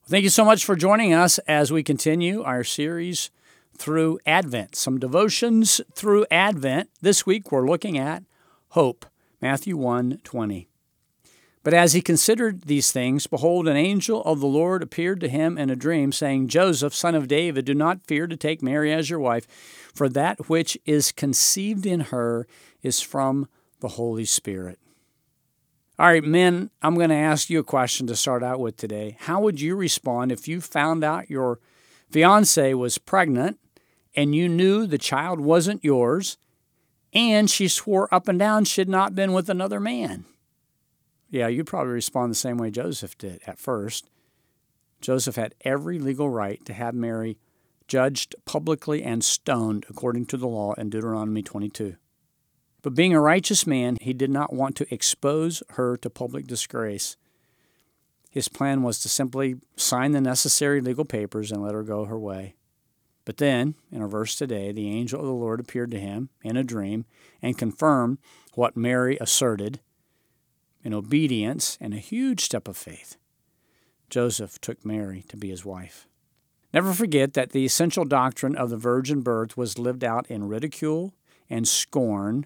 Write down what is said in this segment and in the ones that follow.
Thank you so much for joining us as we continue our series through Advent, some devotions through Advent. This week we're looking at hope, Matthew 1:20. But as he considered these things, behold, an angel of the Lord appeared to him in a dream, saying, Joseph, son of David, do not fear to take Mary as your wife, for that which is conceived in her is from the Holy Spirit. All right, men, I'm going to ask you a question to start out with today. How would you respond if you found out your fiancée was pregnant and you knew the child wasn't yours and she swore up and down she had not been with another man? Yeah, you'd probably respond the same way Joseph did at first. Joseph had every legal right to have Mary judged publicly and stoned according to the law in Deuteronomy 22. But being a righteous man, he did not want to expose her to public disgrace. His plan was to simply sign the necessary legal papers and let her go her way. But then, in our verse today, the angel of the Lord appeared to him in a dream and confirmed what Mary asserted. In obedience and a huge step of faith, Joseph took Mary to be his wife. Never forget that the essential doctrine of the virgin birth was lived out in ridicule and scorn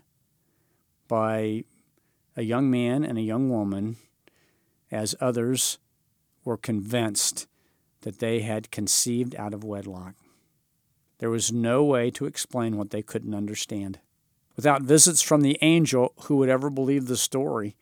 by a young man and a young woman, as others were convinced that they had conceived out of wedlock. There was no way to explain what they couldn't understand. Without visits from the angel, who would ever believe the story?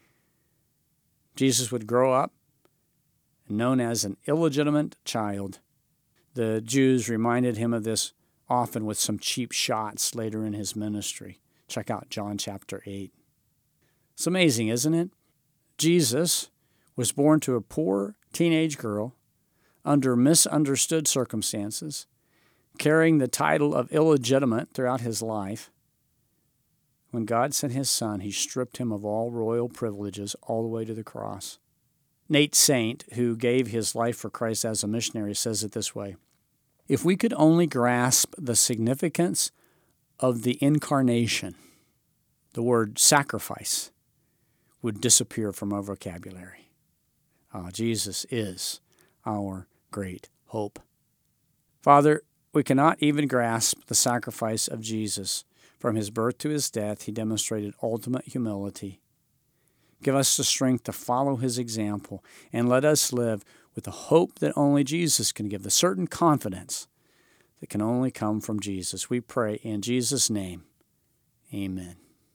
Jesus would grow up known as an illegitimate child. The Jews reminded him of this often with some cheap shots later in his ministry. Check out John chapter 8. It's amazing, isn't it? Jesus was born to a poor teenage girl under misunderstood circumstances, carrying the title of illegitimate throughout his life. When God sent his son, he stripped him of all royal privileges all the way to the cross. Nate Saint, who gave his life for Christ as a missionary, says it this way: if we could only grasp the significance of the incarnation, the word sacrifice would disappear from our vocabulary. Jesus is our great hope. Father, we cannot even grasp the sacrifice of Jesus. From his birth to his death, he demonstrated ultimate humility. Give us the strength to follow his example, and let us live with the hope that only Jesus can give, the certain confidence that can only come from Jesus. We pray in Jesus' name. Amen.